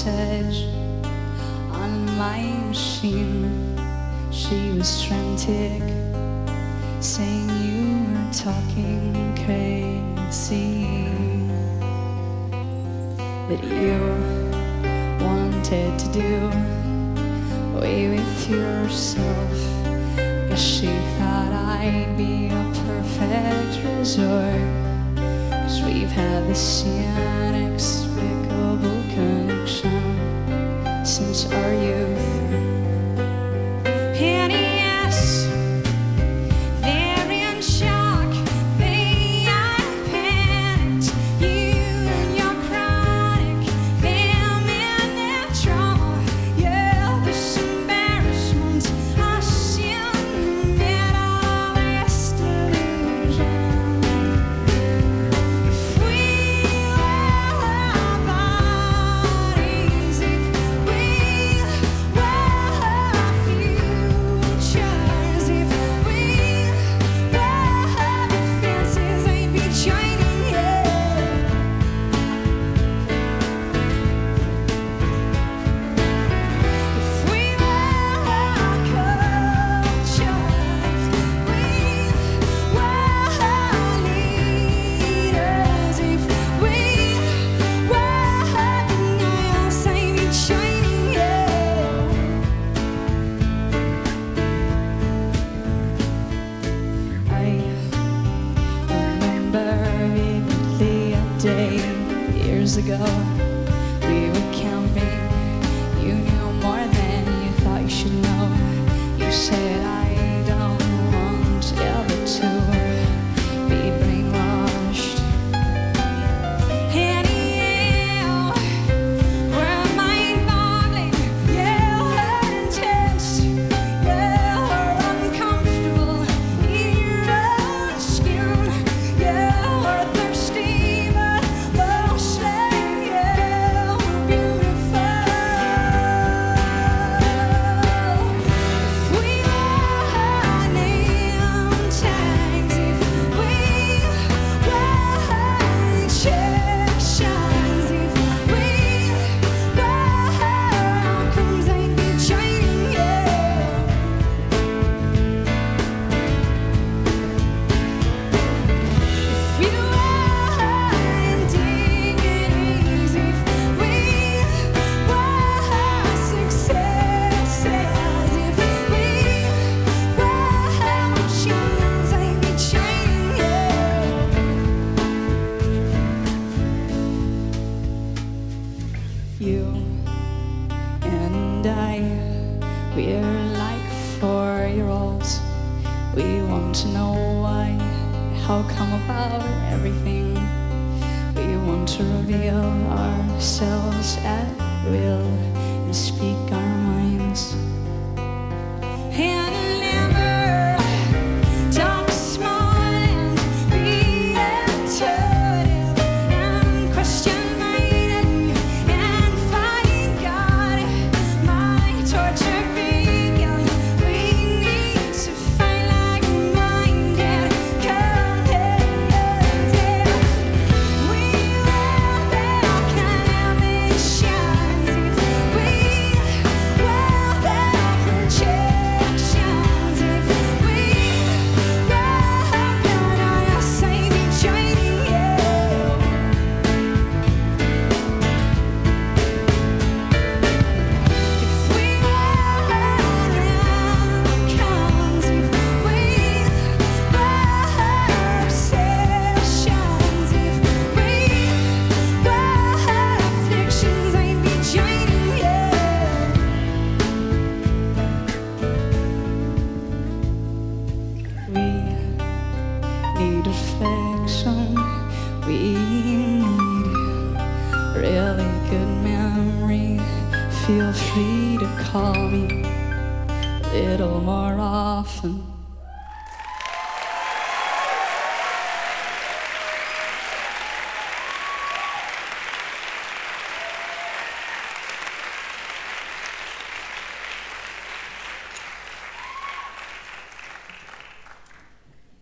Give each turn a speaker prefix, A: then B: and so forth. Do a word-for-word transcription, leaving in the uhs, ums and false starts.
A: message on my machine. She was frantic, saying you were talking crazy, that you wanted to do away with yourself. Guess she thought I'd be a perfect resort, 'cause we've had this inexplicable connection since our youth. And yes, they're in shock, they are panicked. You and your chronic, them in their trauma. Yeah, this embarrassment, us in the middle of this delusion. If we were our bodies, if we were our futures, if we were the fences, they'd be joining you. If we were our culture, if we were our leaders, if we were nothing else, they'd be joining you. I remember vividly a day years ago. We were camping. You knew more than you thought you should know. You said I don't want ever to be brainwashed. And you were mind-boggling. You were intense. You were uncomfortable in your own skin. You were thirsty, but mostly you were beautiful. If we were name tags, if we were injections, if we were outcomes, they'd be joining you. If we were indignities, if we were successes, if we were emotions, they'd be joining you. You and I, we're like four-year-olds. We want to know why, how come about everything. We want to reveal ourselves at will and speak our minds. And never talk small and be intuitive and question my identity and find God. My torture began. We need to find like-minded companions. If we were their connections, if we were their projections, if we were paradise, I'd be joining you. If we were outcomes, if we were obsessions, if we were afflictions, I'd be joining you. We need reflection. We need really good memory. Feel free to call me a little more often.